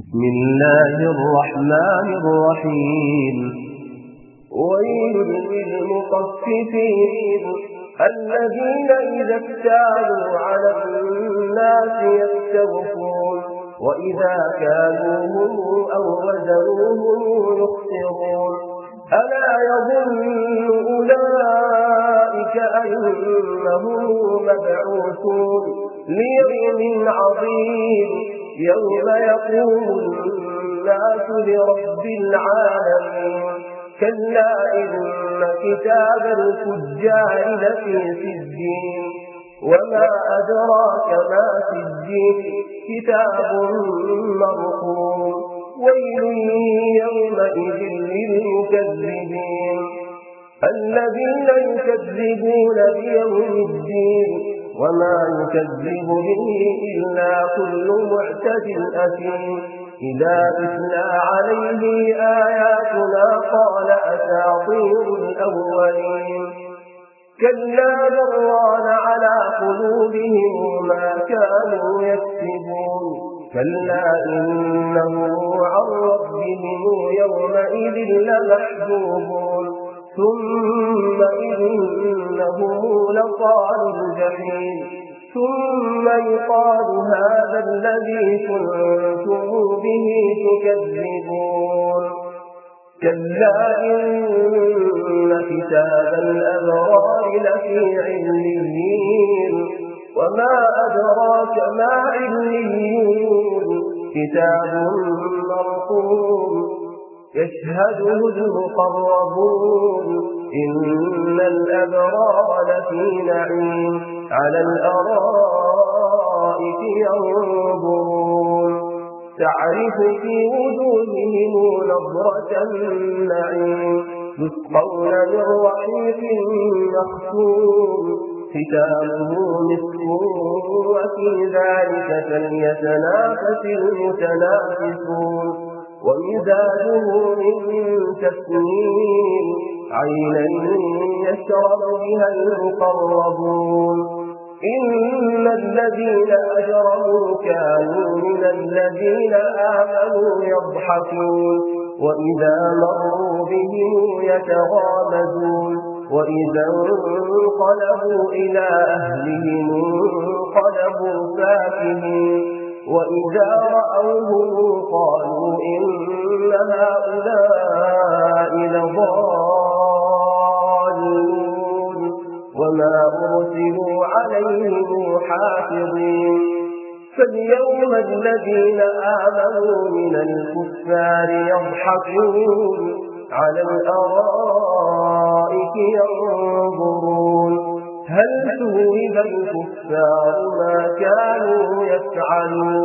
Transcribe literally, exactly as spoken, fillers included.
بسم الله الرحمن الرحيم ويل للمطففين الذين إذا اكتالوا على الناس يستوفون وإذا كالوهم أو وزنوهم يخسرون ألا يظن أولئك أنهم مبعوثون ليوم عظيم يوم يقوم الناس لرب العالمين كلا إن كتاب الفجار لفي سجين وما أدراك ما سجين كتاب مرقوم ويل يومئذ للمكذبين الذين يكذبون بيوم الدين وما يكذب به إلا كل معتد أثيم إذا تتلى عليه آياتنا قال أساطير الأولين كلا بران على قلوبهم ما كانوا يكسبون كلا إنهم عن ربهم يومئذ لمحجوبون ثم إنهم لصال الجحيم ثم يقال هذا الذي كنتم به تكذبون كلا إن كتاب الأبرار لفي عليين وما أدراك ما عليون كتاب مرقوم يشهده المقربون إن الأبرار لفي نعيم على الأرائك ينظرون تعرف في وجوههم نظرة النعيم يسقون من رحيق مختوم ختامه مسك وفي ذلك فليتنافس المتنافسون ومزاجه من تسنيم عينا يشرب بها المقربون إن الذين أجرموا كانوا من الذين آمنوا يضحكون وإذا مروا بهم يتغامزون وإذا انقلبوا إلى أهلهم انقلبوا فاكهين وإذا رأوهم قالوا إن هؤلاء لضالون وما أرسلوا عليهم حافظين فاليوم الذين آمنوا من الكفار يضحكون على الأرائك ينظرون هل ثوب الكفار ما كانوا يفعلون